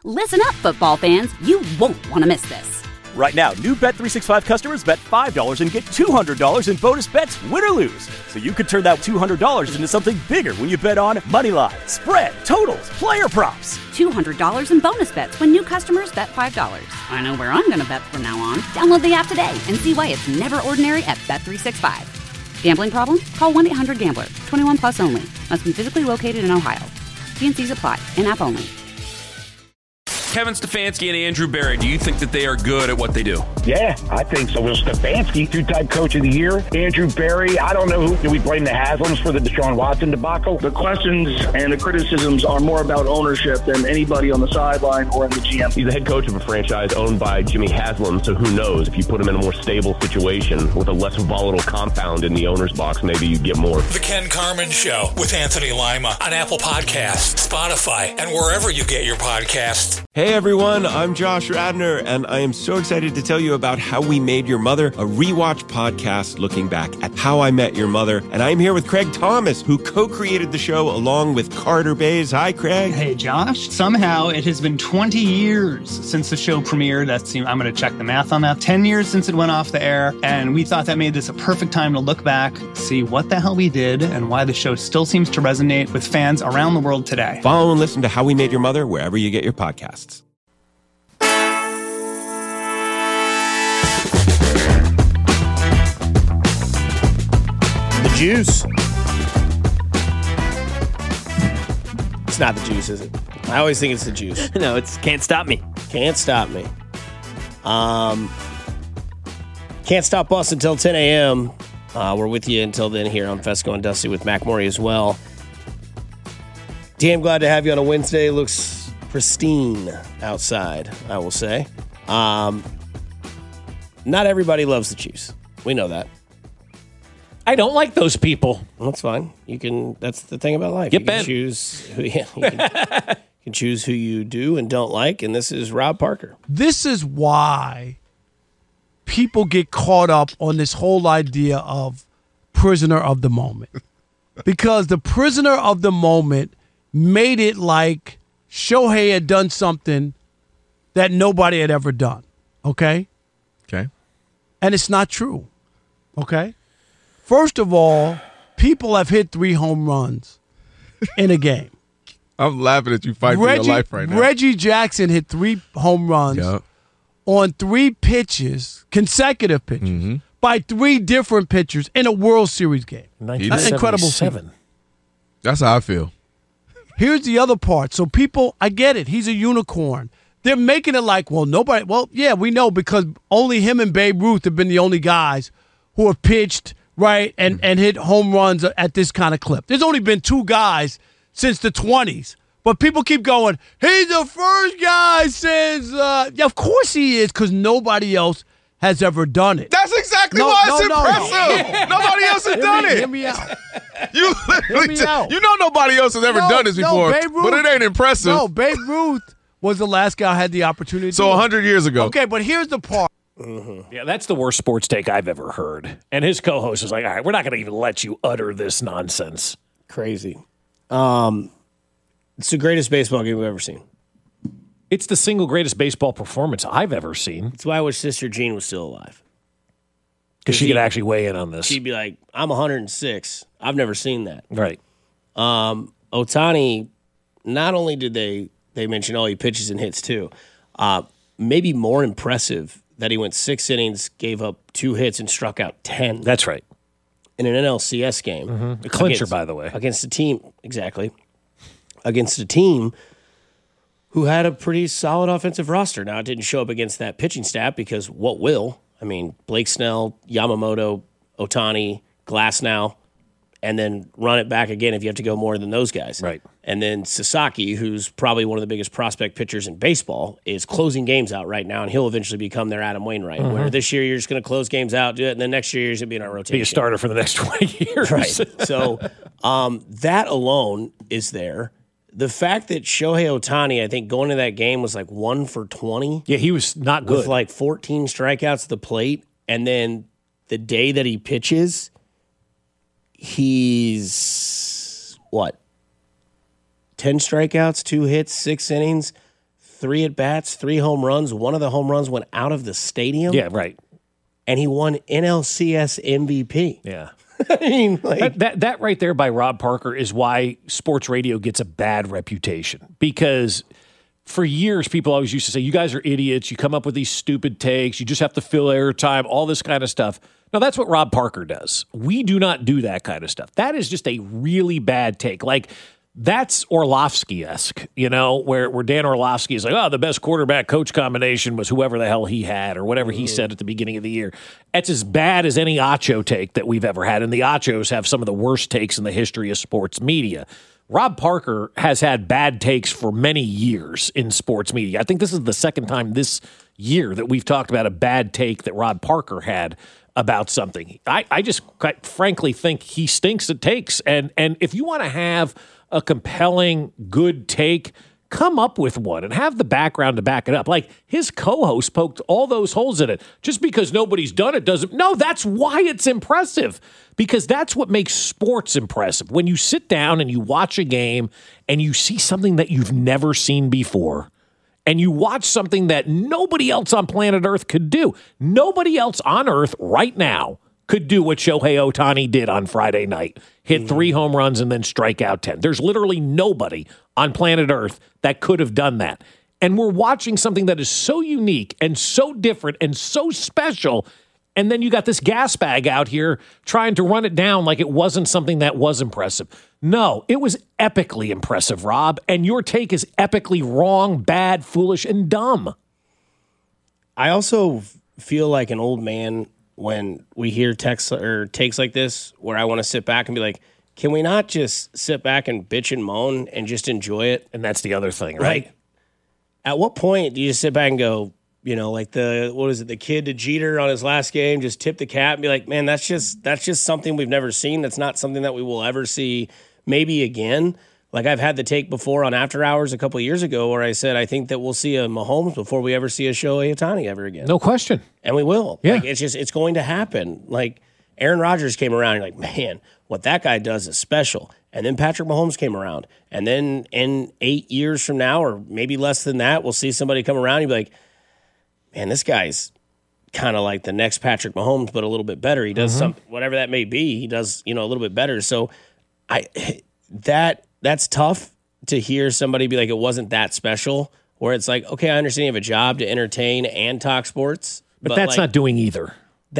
Listen up, football fans. You won't want to miss this. Right now, new Bet365 customers bet $5 and get $200 in bonus bets, win or lose. So you could turn that $200 into something bigger when you bet on money line, spread, totals, player props. $200 in bonus bets when new customers bet $5. I know where I'm going to bet from now on. Download the app today and see why it's never ordinary at Bet365. Gambling problem? Call 1-800-GAMBLER. 21 plus only. Must be physically located in Ohio. T&Cs apply. In-app only. Kevin Stefanski and Andrew Berry, do you think that they are good at what they do? Yeah, I think so. Well, Stefanski, two-time coach of the year. Andrew Berry, I don't know who. Do we blame the Haslams for the Deshaun Watson debacle? The questions and the criticisms are more about ownership than anybody on the sideline or in the GM. He's the head coach of a franchise owned by Jimmy Haslam, so who knows? If you put him in a more stable situation with a less volatile compound in the owner's box, maybe you get more. The Ken Carman Show with Anthony Lima on Apple Podcasts, Spotify, and wherever you get your podcasts. Hey everyone, I'm Josh Radner, and I am so excited to tell you about How We Made Your Mother, a rewatch podcast looking back at How I Met Your Mother. And I'm here with Craig Thomas, who co-created the show along with Carter Bays. Hi, Craig. Hey, Josh. Somehow it has been 20 years since the show premiered. I'm going to check the math on that. 10 years since it went off the air, and we thought that made this a perfect time to look back, see what the hell we did, and why the show still seems to resonate with fans around the world today. Follow and listen to How We Made Your Mother wherever you get your podcasts. Juice. It's not the juice, is it? I always think it's the juice. No, it's Can't Stop Me. Can't stop me. Can't stop us until 10 a.m. We're with you until then here on Fesco and Dusty with Mac Murray as well. Damn glad to have you on a Wednesday. Looks pristine outside, I will say. Not everybody loves the Chiefs. We know that. I don't like those people. Well, that's fine. You can. That's the thing about life. Get you bent. Can choose who you can choose who you do and don't like. And this is Rob Parker. This is why people get caught up on this whole idea of prisoner of the moment, because the prisoner of the moment made it like Shohei had done something that nobody had ever done. Okay. And it's not true. Okay. First of all, people have hit 3 home runs in a game. I'm laughing at you fighting for your life right now. Reggie Jackson hit 3 home runs on 3 pitches, consecutive pitches, by 3 different pitchers in a World Series game. That's incredible. That's how I feel. Here's the other part. So people, I get it. He's a unicorn. They're making it like, well, nobody. Well, yeah, we know because only him and Babe Ruth have been the only guys who have pitched right, and hit home runs at this kind of clip. There's only been 2 guys since the 20s. But people keep going, he's the first guy since, yeah, of course he is, because nobody else has ever done it. That's exactly why it's impressive. No. Nobody else has done it. Hear me out. You know nobody else has ever done this before, but it ain't impressive. No, Babe Ruth was the last guy who had the opportunity. So 100 years ago. Okay, but here's the part. Yeah, that's the worst sports take I've ever heard. And his co-host is like, all right, we're not going to even let you utter this nonsense. Crazy. It's the greatest baseball game we've ever seen. It's the single greatest baseball performance I've ever seen. That's why I wish Sister Jean was still alive. Because she could actually weigh in on this. She'd be like, I'm 106. I've never seen that. Right. Ohtani, not only did they mention, he pitches and hits too, maybe more impressive that he went 6 innings, gave up 2 hits, and struck out 10. That's right. In an NLCS game. A clincher, by the way. Against a team, exactly. Against a team who had a pretty solid offensive roster. Now, it didn't show up against that pitching staff because what will? I mean, Blake Snell, Yamamoto, Ohtani, Glasnow, and then run it back again if you have to go more than those guys. Right. And then Sasaki, who's probably one of the biggest prospect pitchers in baseball, is closing games out right now, and he'll eventually become their Adam Wainwright. Where this year you're just going to close games out, do it, and then next year you're going to be in our rotation. Be a starter for the next 20 years. Right. So that alone is there. The fact that Shohei Ohtani, I think, going to that game was like 1 for 20. Yeah, he was not good. With like 14 strikeouts at the plate, and then the day that he pitches, he's, 10 strikeouts, 2 hits, 6 innings, 3 at-bats, 3 home runs. One of the home runs went out of the stadium. Yeah, right. And he won NLCS MVP. Yeah. I mean, like, that right there by Rob Parker is why sports radio gets a bad reputation. Because for years, people always used to say, you guys are idiots. You come up with these stupid takes. You just have to fill airtime, all this kind of stuff. No, that's what Rob Parker does. We do not do that kind of stuff. That is just a really bad take. Like, that's Orlovsky-esque, where Dan Orlovsky is like, oh, the best quarterback-coach combination was whoever the hell he had or whatever he said at the beginning of the year. That's as bad as any Acho take that we've ever had, and the Achos have some of the worst takes in the history of sports media. Rob Parker has had bad takes for many years in sports media. I think this is the second time this year that we've talked about a bad take that Rob Parker had about something. I just quite frankly think he stinks at takes, and if you want to have a compelling, good take, come up with one and have the background to back it up. Like, his co-host poked all those holes in it. Just because nobody's done it doesn't... No, that's why it's impressive. Because that's what makes sports impressive. When you sit down and you watch a game and you see something that you've never seen before, and you watch something that nobody else on planet Earth could do. Nobody else on Earth right now could do what Shohei Ohtani did on Friday night. Hit 3 home runs and then strike out 10. There's literally nobody on planet Earth that could have done that. And we're watching something that is so unique and so different and so special, and then you got this gas bag out here trying to run it down like it wasn't something that was impressive. No, it was epically impressive, Rob, and your take is epically wrong, bad, foolish, and dumb. I also feel like an old man when we hear texts or takes like this, where I want to sit back and be like, can we not just sit back and bitch and moan and just enjoy it? And that's the other thing, right? Like, at what point do you just sit back and go, like the kid to Jeter on his last game, just tip the cap and be like, man, that's just something we've never seen. That's not something that we will ever see maybe again. Like, I've had the take before on After Hours a couple of years ago where I said I think that we'll see a Mahomes before we ever see a Shohei Ohtani ever again. No question. And we will. Yeah. Like, it's going to happen. Like, Aaron Rodgers came around, you're like, man, what that guy does is special. And then Patrick Mahomes came around. And then in 8 years from now, or maybe less than that, we'll see somebody come around and you'll be like, man, this guy's kind of like the next Patrick Mahomes, but a little bit better. He does something, whatever that may be, he does, a little bit better. So that's tough to hear somebody be like, it wasn't that special, where it's like, okay, I understand you have a job to entertain and talk sports. But that's not doing either.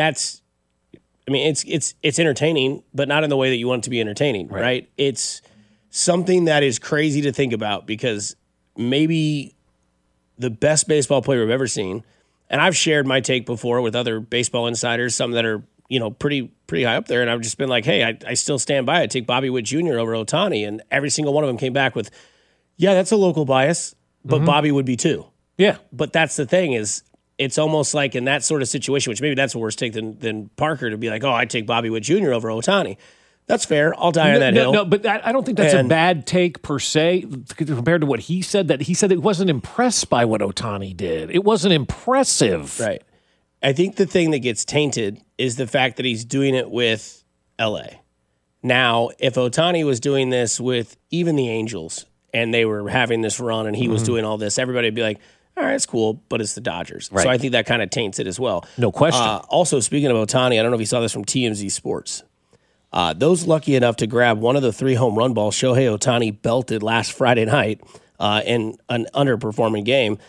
It's entertaining, but not in the way that you want it to be entertaining, right? It's something that is crazy to think about, because maybe the best baseball player I've ever seen, and I've shared my take before with other baseball insiders, some that are, pretty high up there, and I've just been like, hey, I still stand by it. I take Bobby Witt Jr. over Ohtani, and every single one of them came back with, yeah, that's a local bias, but Bobby would be too. Yeah. But that's the thing is, it's almost like in that sort of situation, which maybe that's a worse take than Parker to be like, oh, I take Bobby Witt Jr. over Ohtani. That's fair. I'll die on that hill. No, but I don't think that's a bad take per se compared to what he said. That he said he wasn't impressed by what Ohtani did. It wasn't impressive. Right. I think the thing that gets tainted is the fact that he's doing it with L.A. Now, if Ohtani was doing this with even the Angels and they were having this run and he was doing all this, everybody would be like, all right, it's cool, but it's the Dodgers. Right. So I think that kind of taints it as well. No question. Also, speaking of Ohtani, I don't know if you saw this from TMZ Sports. Those lucky enough to grab one of the 3 home run balls Shohei Ohtani belted last Friday night in an underperforming game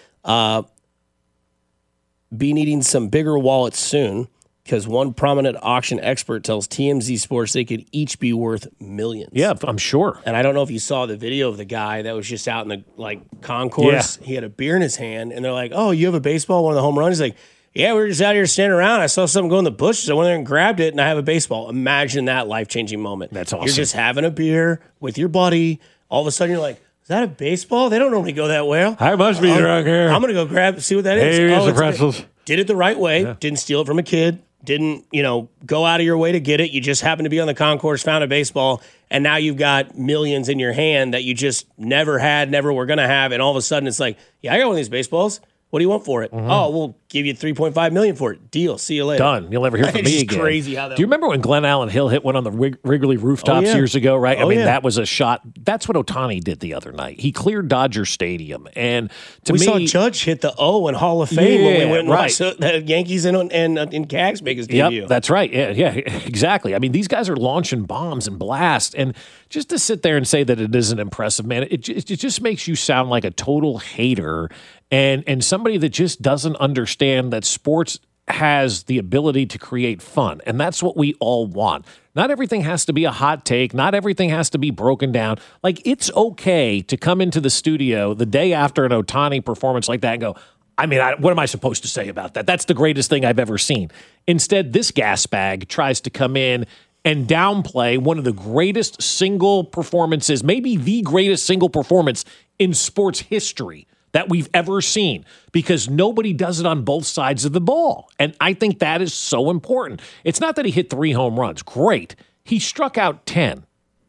be needing some bigger wallets soon, because one prominent auction expert tells TMZ Sports they could each be worth millions. Yeah, I'm sure. And I don't know if you saw the video of the guy that was just out in the concourse. Yeah. He had a beer in his hand, and they're like, oh, you have a baseball, one of the home runs? He's like, yeah, we were just out here standing around. I saw something go in the bushes. I went there and grabbed it, and I have a baseball. Imagine that life-changing moment. That's awesome. You're just having a beer with your buddy. All of a sudden, you're like, is that a baseball? They don't normally go that well. I must be drunk here. I'm going to go see what that is. Here's the pretzels. Did it the right way. Yeah. Didn't steal it from a kid. Didn't, go out of your way to get it. You just happened to be on the concourse, found a baseball, and now you've got millions in your hand that you just never had, never were going to have, and all of a sudden it's like, yeah, I got one of these baseballs. What do you want for it? Oh, we'll give you $3.5 million for it. Deal. See you later. Done. You'll never hear from me again. Crazy how that. Do you remember when Glenn Allen Hill hit one on the Wrigley rooftops years ago? Right. I mean, that was a shot. That's what Ohtani did the other night. He cleared Dodger Stadium, and we saw Judge hit the O in Hall of Fame when we went and watched the Yankees and Cags make his debut. That's right. Yeah, exactly. I mean, these guys are launching bombs and blasts, and just to sit there and say that it isn't impressive, man, it just makes you sound like a total hater. And somebody that just doesn't understand that sports has the ability to create fun. And that's what we all want. Not everything has to be a hot take. Not everything has to be broken down. Like, it's okay to come into the studio the day after an Ohtani performance like that and go, I mean, what am I supposed to say about that? That's the greatest thing I've ever seen. Instead, this gas bag tries to come in and downplay one of the greatest single performances, maybe the greatest single performance in sports history that we've ever seen, because nobody does it on both sides of the ball. And I think that is so important. It's not that he hit 3 home runs. Great. He struck out 10.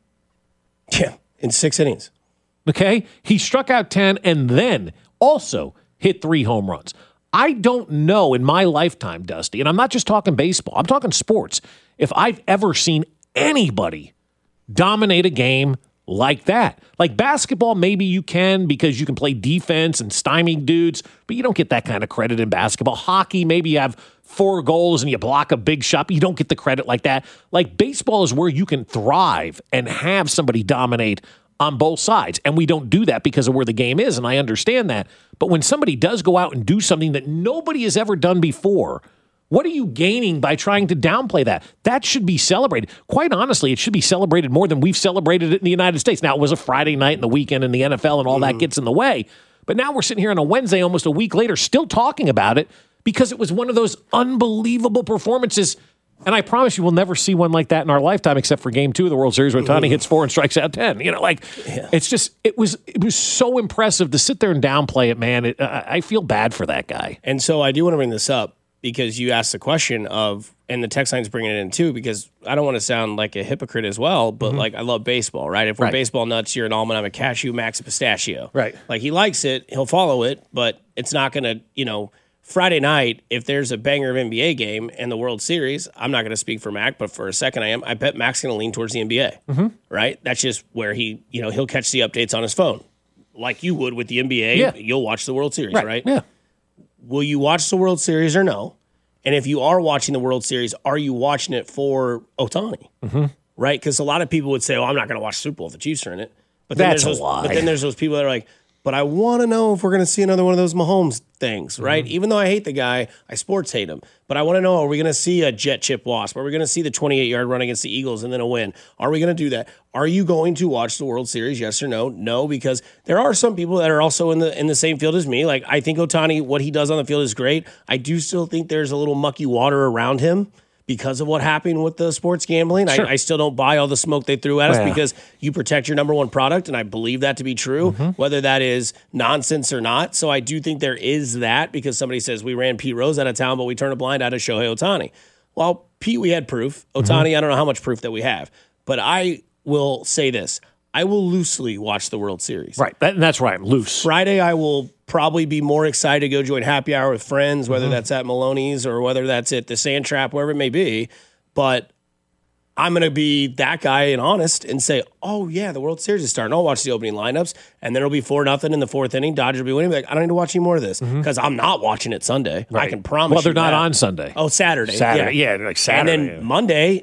Yeah, in 6 innings. Okay? He struck out 10 and then also hit 3 home runs. I don't know in my lifetime, Dusty, and I'm not just talking baseball, I'm talking sports, if I've ever seen anybody dominate a game like that. Like basketball, maybe you can because you can play defense and stymie dudes, but you don't get that kind of credit in basketball. Hockey, maybe you have 4 goals and you block a big shot, but you don't get the credit like that. Like baseball is where you can thrive and have somebody dominate on both sides, and we don't do that because of where the game is, and I understand that. But when somebody does go out and do something that nobody has ever done before, what are you gaining by trying to downplay that? That should be celebrated. Quite honestly, it should be celebrated more than we've celebrated it in the United States. Now, it was a Friday night and the weekend in the NFL and all that gets in the way. But now we're sitting here on a Wednesday, almost a week later, still talking about it because it was one of those unbelievable performances. And I promise you we'll never see one like that in our lifetime except for Game 2 of the World Series where Ohtani hits 4 and strikes out 10. You know, like, it's just, it was so impressive to sit there and downplay it, man. I feel bad for that guy. And so I do want to bring this up, because you asked the question of, and the text line's bringing it in too, because I don't want to sound like a hypocrite as well, but like I love baseball, right? If we're baseball nuts, you're an almond, I'm a cashew, Max a pistachio. Right. Like he likes it, he'll follow it, but it's not going to, Friday night, if there's a banger of NBA game and the World Series, I'm not going to speak for Mac, but for a second I am. I bet Mac's going to lean towards the NBA, right? That's just where he'll catch the updates on his phone. Like you would with the NBA, you'll watch the World Series, right? Yeah. Will you watch the World Series or no? And if you are watching the World Series, are you watching it for Ohtani? Right? Because a lot of people would say, I'm not going to watch Super Bowl if the Chiefs are in it. But then that's a lie. But then there's those people that are like, but I want to know if we're going to see another one of those Mahomes things, right? Even though I hate the guy, I sports hate him. But I want to know, are we going to see a jet chip wasp? Are we going to see the 28-yard run against the Eagles and then a win? Are we going to do that? Are you going to watch the World Series, yes or no? No, because there are some people that are also in the same field as me. Like, I think Ohtani, what he does on the field is great. I do still think there's a little mucky water around him because of what happened with the sports gambling. Sure. I still don't buy all the smoke they threw at us because you protect your number one product, and I believe that to be true, whether that is nonsense or not. So I do think there is that, because somebody says we ran Pete Rose out of town, but we turned a blind eye to Shohei Ohtani. Well, Pete, we had proof. Ohtani, I don't know how much proof that we have. But I will say this. I will loosely watch the World Series. Right. That's right. Loose. Friday, I will probably be more excited to go join happy hour with friends, whether that's at Maloney's or whether that's at the Sand Trap, wherever it may be. But I'm going to be that guy and honest and say, oh, yeah, the World Series is starting. I'll watch the opening lineups, and then it'll be 4-0 in the 4th inning. Dodgers will be winning. Like, I don't need to watch any more of this because I'm not watching it Sunday. Right. I can promise you. Well, they're not that. On Sunday. Oh, Saturday. Yeah, like Saturday. And then Monday,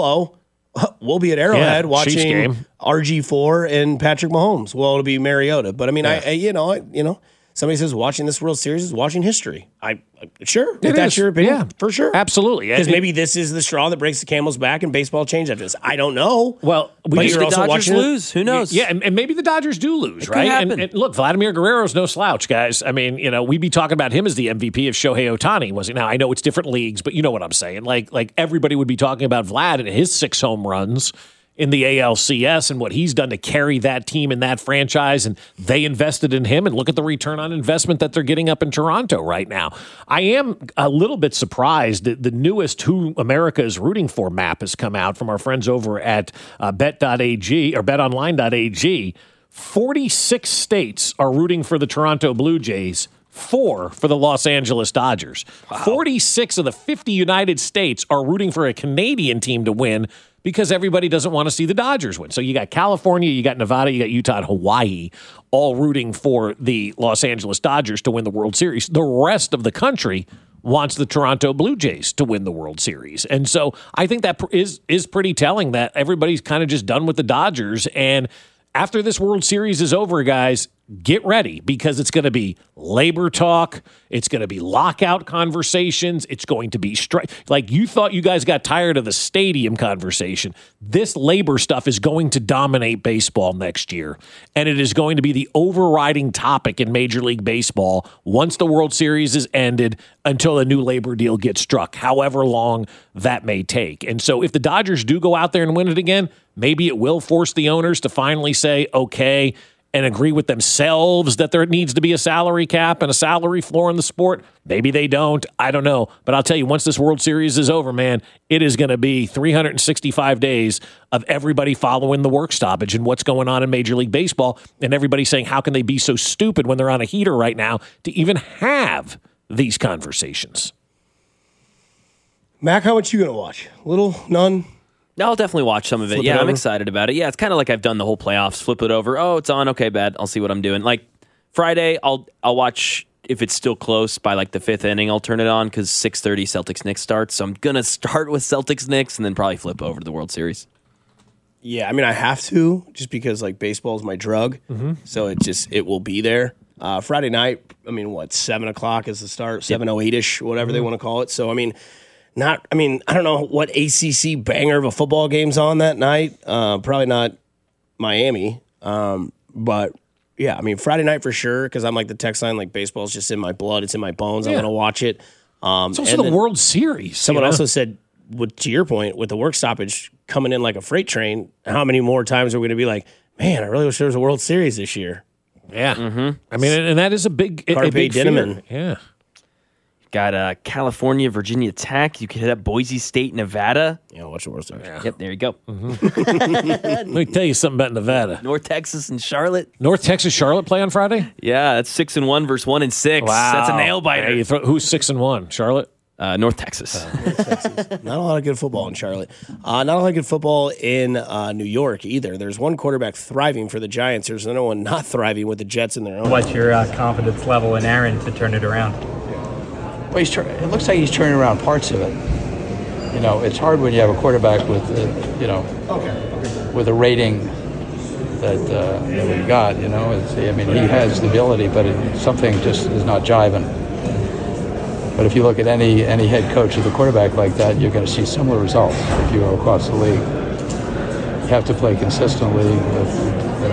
we'll be at Arrowhead watching RG4 and Patrick Mahomes. Well, it'll be Mariota. But I mean, somebody says watching this World Series is watching history. Sure, if that's your opinion, for sure, absolutely. Because maybe this is the straw that breaks the camel's back, and baseball changed after this. I don't know. Well, but you're the also Dodgers watching lose. Who knows? Yeah, and maybe the Dodgers do lose, right? And look, Vladimir Guerrero's no slouch, guys. I mean, we'd be talking about him as the MVP if Shohei Ohtani was it. Now, I know it's different leagues, but you know what I'm saying. Like everybody would be talking about Vlad and his 6 home runs in the ALCS and what he's done to carry that team and that franchise, and they invested in him, and look at the return on investment that they're getting up in Toronto right now. I am a little bit surprised that the newest Who America is Rooting For map has come out from our friends over at bet.ag or betonline.ag. 46 states are rooting for the Toronto Blue Jays. 4 for the Los Angeles Dodgers. Wow. 46 of the 50 United States are rooting for a Canadian team to win because everybody doesn't want to see the Dodgers win. So you got California, you got Nevada, you got Utah, and Hawaii all rooting for the Los Angeles Dodgers to win the World Series. The rest of the country wants the Toronto Blue Jays to win the World Series. And so I think that is pretty telling that everybody's kind of just done with the Dodgers. And after this World Series is over, guys, get ready because it's going to be labor talk. It's going to be lockout conversations. It's going to be strike. Like you thought you guys got tired of the stadium conversation. This labor stuff is going to dominate baseball next year. And it is going to be the overriding topic in Major League Baseball once the World Series is ended until a new labor deal gets struck, however long that may take. And so if the Dodgers do go out there and win it again, maybe it will force the owners to finally say, okay, and agree with themselves that there needs to be a salary cap and a salary floor in the sport. Maybe they don't. I don't know. But I'll tell you, once this World Series is over, man, it is going to be 365 days of everybody following the work stoppage and what's going on in Major League Baseball, and everybody saying, how can they be so stupid when they're on a heater right now to even have these conversations? Mac, how much you going to watch? Little? None? I'll definitely watch some of it. Yeah, I'm excited about it. Yeah, it's kind of like I've done the whole playoffs. Flip it over. Oh, it's on. Okay, bad. I'll see what I'm doing. Like Friday, I'll watch if it's still close by like the 5th inning. I'll turn it on because 6:30 Celtics-Knicks starts. So I'm gonna start with Celtics-Knicks and then probably flip over to the World Series. Yeah, I mean I have to just because like baseball is my drug. Mm-hmm. So it will be there. Friday night. I mean, 7:00 is the start. 7:08ish, whatever they want to call it. So I mean. I don't know what ACC banger of a football game's on that night. Probably not Miami. But, yeah, I mean, Friday night for sure because I'm like the text line, like baseball's just in my blood. It's in my bones. Yeah. I'm going to watch it. It's also the World Series. Someone also said, to your point, with the work stoppage coming in like a freight train, how many more times are we going to be like, man, I really wish there was a World Series this year? Yeah. Mm-hmm. I mean, and that is a big fear. Yeah. Got California, Virginia Tech. You could hit up Boise State, Nevada. Yeah, watch the World Series. Yeah. Yep, there you go. Mm-hmm. Let me tell you something about Nevada. North Texas and Charlotte. North Texas, Charlotte play on Friday? Yeah, that's 6-1 versus 1-6. Wow. That's a nail biter. Hey, who's 6-1? Charlotte? North Texas. North Texas. Not a lot of good football in Charlotte. Not a lot of good football in New York either. There's one quarterback thriving for the Giants. There's another one not thriving with the Jets in their own. What's your confidence level in Aaron to turn it around? Well, it looks like he's turning around parts of it. You know, it's hard when you have a quarterback with, with a rating that we got. You know, he has the ability, but something just is not jiving. But if you look at any head coach with a quarterback like that, you're going to see similar results if you go across the league. You have to play consistently with,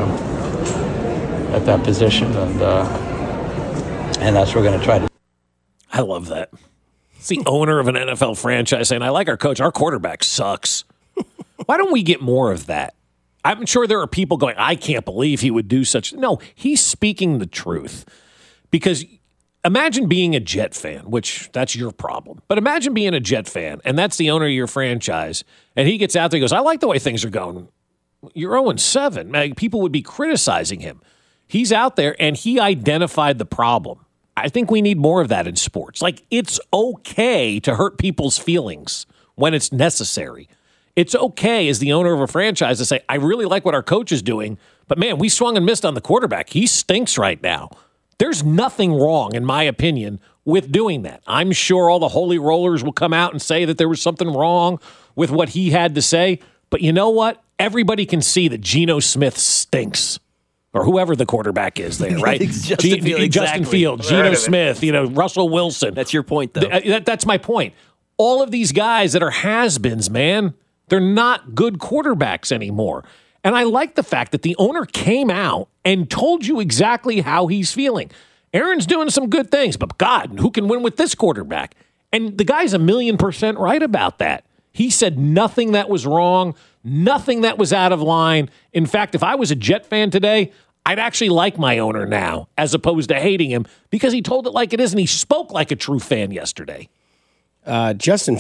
at that position, and that's what we're going to try to. I love that. It's the owner of an NFL franchise saying, I like our coach. Our quarterback sucks. Why don't we get more of that? I'm sure there are people going, I can't believe he would do such. No, he's speaking the truth. Because imagine being a Jet fan, which that's your problem. But imagine being a Jet fan, and that's the owner of your franchise. And he gets out there and goes, I like the way things are going. You're 0-7. People would be criticizing him. He's out there, and he identified the problem. I think we need more of that in sports. Like, it's okay to hurt people's feelings when it's necessary. It's okay as the owner of a franchise to say, I really like what our coach is doing, but man, we swung and missed on the quarterback. He stinks right now. There's nothing wrong, in my opinion, with doing that. I'm sure all the holy rollers will come out and say that there was something wrong with what he had to say, but you know what? Everybody can see that Geno Smith stinks. Or whoever the quarterback is there, right? Justin Fields, Geno Smith, Russell Wilson. That's your point, though. That's my point. All of these guys that are has-beens, man, they're not good quarterbacks anymore. And I like the fact that the owner came out and told you exactly how he's feeling. Aaron's doing some good things, but God, who can win with this quarterback? And the guy's 1,000,000% right about that. He said nothing that was wrong, nothing that was out of line. In fact, if I was a Jet fan today, I'd actually like my owner now as opposed to hating him because he told it like it is and he spoke like a true fan yesterday. Justin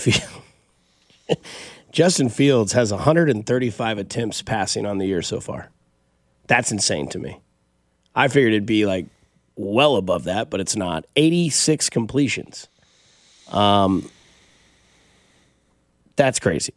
Fields has 135 attempts passing on the year so far. That's insane to me. I figured it'd be like well above that, but it's not. 86 completions. That's crazy.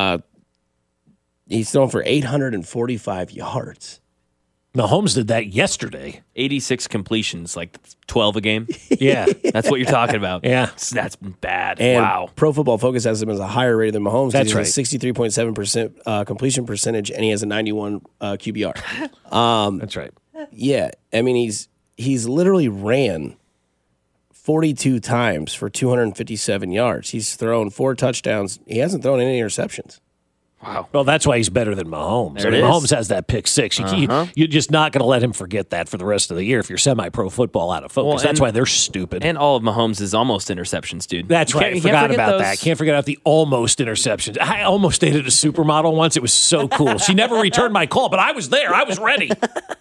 He's thrown for 845 yards. Mahomes did that yesterday. 86 completions, like 12 a game. Yeah. That's what you're talking about. Yeah. That's bad. And wow. Pro Football Focus has him as a higher rated than Mahomes. That's right. He has a 63.7% completion percentage, and he has a 91 QBR. That's right. Yeah. I mean, he's literally ran 42 times for 257 yards. He's thrown 4 touchdowns. He hasn't thrown any interceptions. Wow. Well, that's why he's better than Mahomes. There it is. Mahomes has that pick six. You're just not going to let him forget that for the rest of the year if you're semi-pro football out of focus. Well, that's why they're stupid. And all of Mahomes is almost interceptions, dude. That's right. I forgot about that. Can't forget about the almost interceptions. I almost dated a supermodel once. It was so cool. She never returned my call, but I was there. I was ready.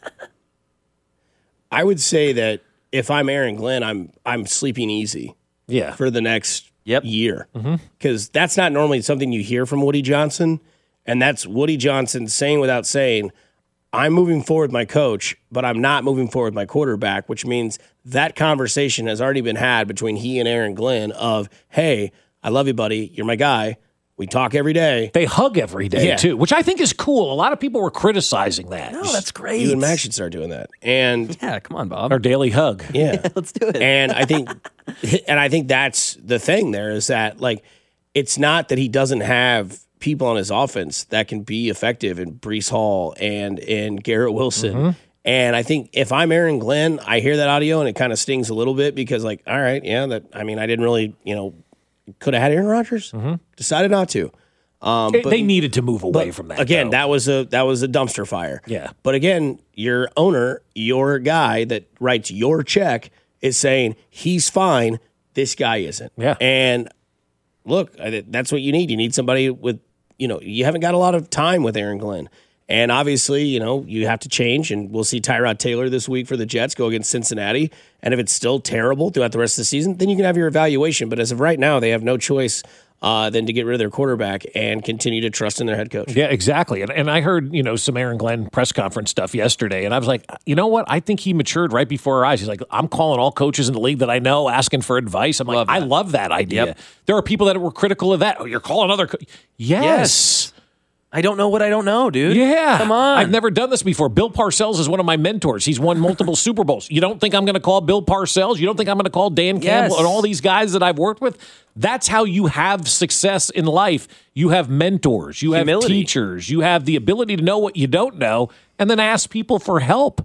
I would say that if I'm Aaron Glenn, I'm sleeping easy. Yeah. For the next year. Because that's not normally something you hear from Woody Johnson. And that's Woody Johnson saying without saying, I'm moving forward with my coach, but I'm not moving forward with my quarterback, which means that conversation has already been had between he and Aaron Glenn of, hey, I love you, buddy. You're my guy. We talk every day. They hug every day, too, which I think is cool. A lot of people were criticizing that. No, that's great. You and Max should start doing that. And yeah, come on, Bob. Our daily hug. Yeah. Let's do it. And I think that's the thing there is that, like, it's not that he doesn't have people on his offense that can be effective in Breece Hall and Garrett Wilson. And I think if I'm Aaron Glenn, I hear that audio and it kind of stings a little bit because, like, all right, I didn't really, could have had Aaron Rodgers. Decided not to. But they needed to move away from that. Again, though. that was a dumpster fire. Yeah. But again, your owner, your guy that writes your check is saying he's fine. This guy isn't. Yeah. And look, that's what you need. You need somebody with, you haven't got a lot of time with Aaron Glenn. And obviously, you have to change, and we'll see Tyrod Taylor this week for the Jets go against Cincinnati. And if it's still terrible throughout the rest of the season, then you can have your evaluation. But as of right now, they have no choice than to get rid of their quarterback and continue to trust in their head coach. Yeah, exactly. And I heard, some Aaron Glenn press conference stuff yesterday, and I was like, you know what? I think he matured right before our eyes. He's like, I'm calling all coaches in the league that I know, asking for advice. I'm like, I love that idea. Yep. There are people that were critical of that. Oh, you're calling other Yes. I don't know what I don't know, dude. Yeah. Come on. I've never done this before. Bill Parcells is one of my mentors. He's won multiple Super Bowls. You don't think I'm going to call Bill Parcells? You don't think I'm going to call Dan Campbell and all these guys that I've worked with? That's how you have success in life. You have mentors. You have teachers. You have the ability to know what you don't know and then ask people for help.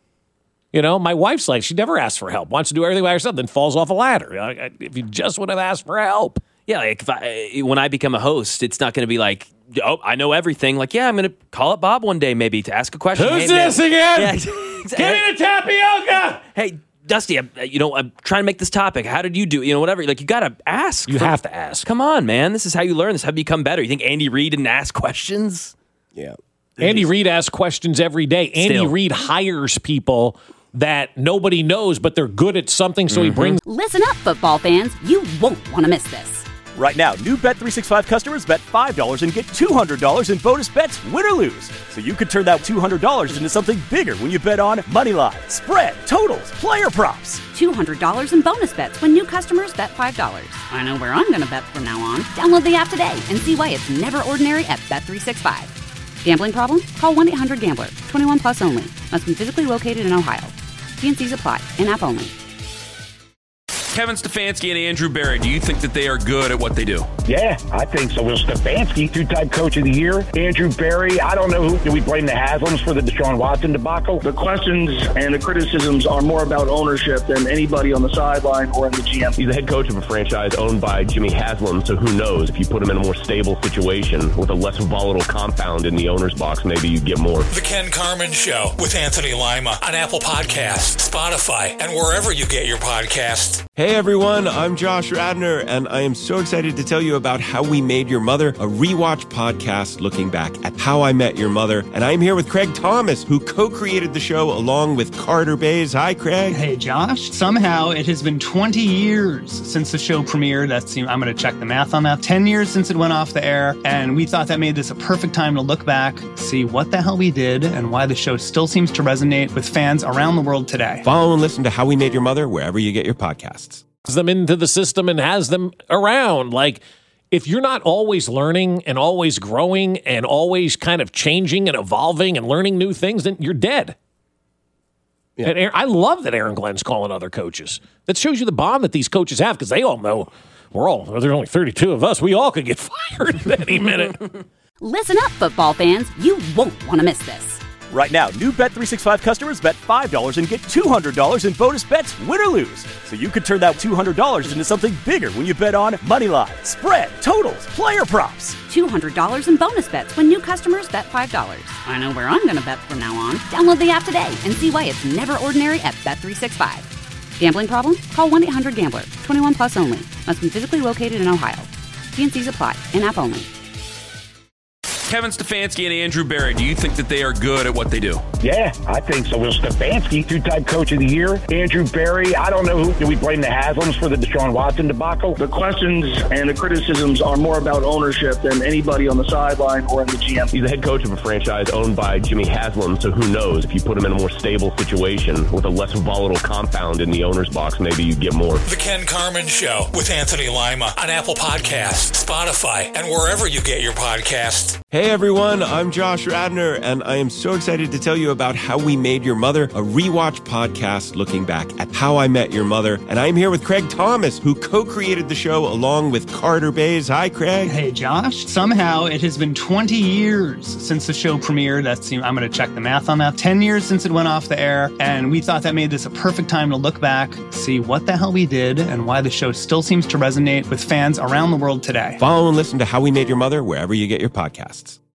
My wife's like, she never asks for help. Wants to do everything by herself, then falls off a ladder. If you just would have asked for help. Yeah, like when I become a host, it's not going to be like, oh, I know everything. Like, yeah, I'm going to call up Bob one day maybe to ask a question. Who's this again? Yeah, Give me the tapioca! Hey, Dusty, I'm trying to make this topic. How did you do? Whatever. Like, you got to ask. You have to ask. Come on, man. This is how you learn. This is how you become better. You think Andy Reid didn't ask questions? Yeah. Andy Reid asks questions every day. Andy Reid hires people that nobody knows, but they're good at something, so he brings. Listen up, football fans. You won't want to miss this. Right now, new Bet365 customers bet $5 and get $200 in bonus bets, win or lose. So you could turn that $200 into something bigger when you bet on moneyline, spread, totals, player props. $200 in bonus bets when new customers bet $5. I know where I'm going to bet from now on. Download the app today and see why it's never ordinary at Bet365. Gambling problem? Call 1-800-GAMBLER. 21 plus only. Must be physically located in Ohio. T&Cs apply. In-app only. Kevin Stefanski and Andrew Berry, do you think that they are good at what they do? Yeah, I think so. Will Stefanski, two-time coach of the year. Andrew Berry, I don't know who. Do we blame the Haslams for the Deshaun Watson debacle? The questions and the criticisms are more about ownership than anybody on the sideline or in the GM. He's the head coach of a franchise owned by Jimmy Haslam, so who knows? If you put him in a more stable situation with a less volatile compound in the owner's box, maybe you get more. The Ken Carman Show with Anthony Lima on Apple Podcasts, Spotify, and wherever you get your podcasts. Hey, Hey everyone, I'm Josh Radner, and I am so excited to tell you about How We Made Your Mother, a rewatch podcast looking back at How I Met Your Mother. And I'm here with Craig Thomas, who co-created the show along with Carter Bays. Hi, Craig. Hey, Josh. Somehow it has been 20 years since the show premiered. I'm going to check the math on that. 10 years since it went off the air, and we thought that made this a perfect time to look back, see what the hell we did, and why the show still seems to resonate with fans around the world today. Follow and listen to How We Made Your Mother wherever you get your podcasts. Them into the system and has them around. Like, if you're not always learning and always growing and always kind of changing and evolving and learning new things, then you're dead. Yeah. And I love that Aaron Glenn's calling other coaches. That shows you the bond that these coaches have, because they all know there's only 32 of us. We all could get fired at any minute. Listen up, football fans. You won't want to miss this. Right now, new Bet365 customers bet $5 and get $200 in bonus bets, win or lose. So you could turn that $200 into something bigger when you bet on moneyline, spread, totals, player props. $200 in bonus bets when new customers bet $5. I know where I'm going to bet from now on. Download the app today and see why it's never ordinary at Bet365. Gambling problem? Call 1-800-GAMBLER. 21 plus only. Must be physically located in Ohio. T&Cs apply. In-app only. Kevin Stefanski and Andrew Berry, do you think that they are good at what they do? Yeah, I think so. Will Stefanski, two-time coach of the year. Andrew Berry, I don't know who. Do we blame the Haslams for the Deshaun Watson debacle? The questions and the criticisms are more about ownership than anybody on the sideline or in the GM. He's the head coach of a franchise owned by Jimmy Haslam, so who knows? If you put him in a more stable situation with a less volatile compound in the owner's box, maybe you get more. The Ken Carman Show with Anthony Lima on Apple Podcasts, Spotify, and wherever you get your podcasts. Hey everyone, I'm Josh Radner, and I am so excited to tell you about How We Made Your Mother, a rewatch podcast looking back at How I Met Your Mother. And I'm here with Craig Thomas, who co-created the show along with Carter Bays. Hi, Craig. Hey, Josh. Somehow it has been 20 years since the show premiered. I'm going to check the math on that. 10 years since it went off the air, and we thought that made this a perfect time to look back, see what the hell we did, and why the show still seems to resonate with fans around the world today. Follow and listen to How We Made Your Mother wherever you get your podcasts.